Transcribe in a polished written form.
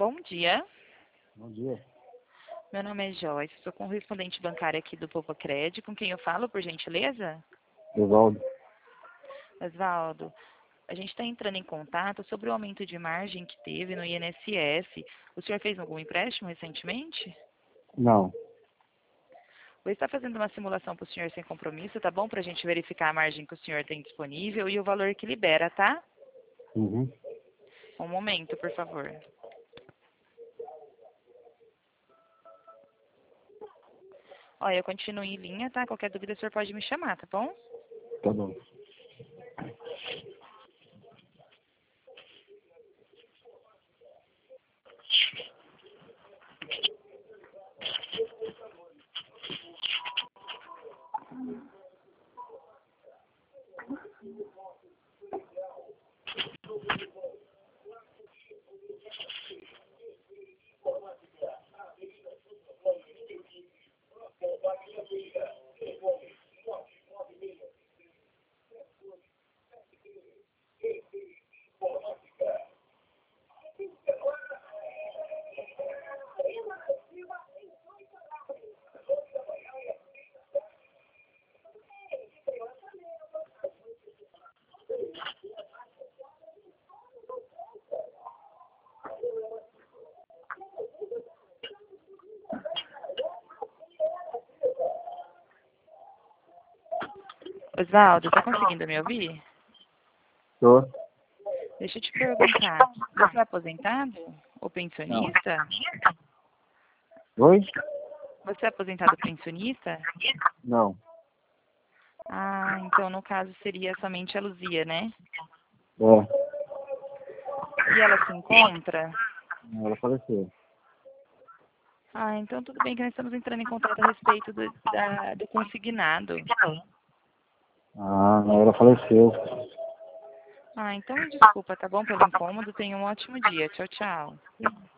Bom dia. Bom dia. Meu nome é Joyce, sou correspondente bancária aqui do Povocred. Com quem eu falo, por gentileza? Osvaldo. Osvaldo, a gente está entrando em contato sobre o aumento de margem que teve no INSS. O senhor fez algum empréstimo recentemente? Não. Vou estar fazendo uma simulação para o senhor sem compromisso, tá bom? Para a gente verificar a margem que o senhor tem disponível e o valor que libera, tá? Uhum. Um momento, por favor. Olha, eu continuo em linha, tá? Qualquer dúvida o senhor pode me chamar, tá bom? Tá bom. Osvaldo, tá conseguindo me ouvir? Tô. Deixa eu te perguntar, você é aposentado ou pensionista? Oi? Você é aposentado ou pensionista? Não. Ah, então no caso seria somente a Luzia, né? É. E ela se encontra? Ela faleceu. Ah, então tudo bem que nós estamos entrando em contato a respeito do consignado. Ah, ela faleceu. Ah, então desculpa, tá bom pelo incômodo. Tenha um ótimo dia. Tchau, tchau.